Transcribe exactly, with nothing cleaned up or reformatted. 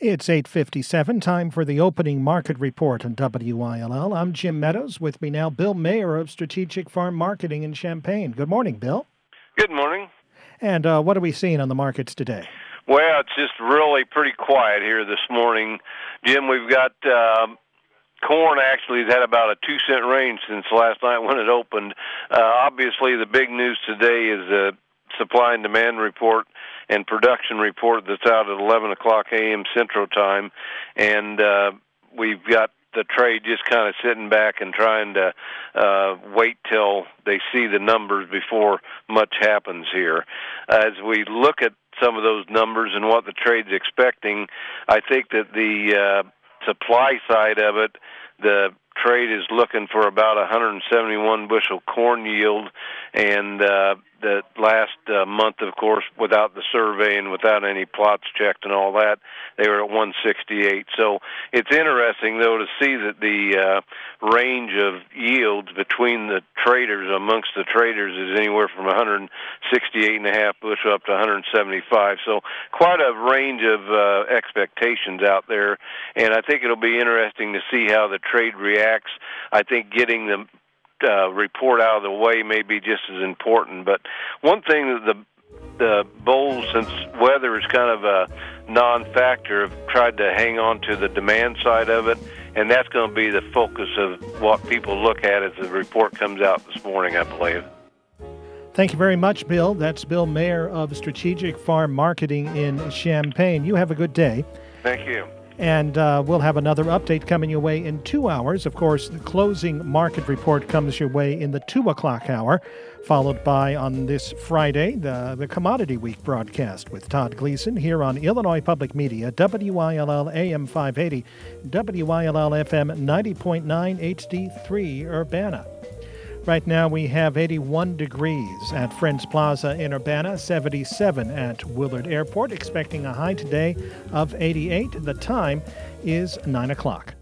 It's eight fifty-seven, time for the opening market report on W I L L. I'm Jim Meadows. With me now, Bill Mayer of Strategic Farm Marketing in Champaign. Good morning, Bill. Good morning. And uh, what are we seeing on the markets today? Well, it's just really pretty quiet here this morning. Jim, we've got uh, corn actually has had about a two cent range since last night when it opened. Uh, obviously, the big news today is the supply and demand report and production report that's out at eleven o'clock a.m. Central Time. And uh, we've got the trade just kind of sitting back and trying to uh, wait till they see the numbers before much happens here. As we look at some of those numbers and what the trade's expecting, I think that the uh, supply side of it, the trade is looking for about one hundred seventy-one bushel corn yield, and uh, the last uh, month, of course, without the survey and without any plots checked and all that, they were at one sixty-eight. So it's interesting, though, to see that the uh, range of yields between the traders, amongst the traders, is anywhere from one hundred sixty-eight and a half bushel up to one hundred seventy-five. So quite a range of uh, expectations out there, and I think it'll be interesting to see how the trade reacts. I think getting the uh, report out of the way may be just as important. But one thing that the the bulls, since weather is kind of a non-factor, have tried to hang on to the demand side of it, and that's going to be the focus of what people look at as the report comes out this morning, I believe. Thank you very much, Bill. That's Bill Mayer of Strategic Farm Marketing in Champaign. You have a good day. Thank you. And uh, we'll have another update coming your way in two hours. Of course, the closing market report comes your way in the two o'clock hour, followed by, on this Friday, the, the Commodity Week broadcast with Todd Gleason here on Illinois Public Media, W I L L A M five eighty, W I L L F M ninety point nine H D three Urbana. Right now we have eighty-one degrees at Friends Plaza in Urbana, seventy-seven at Willard Airport, expecting a high today of eighty-eight. The time is nine o'clock.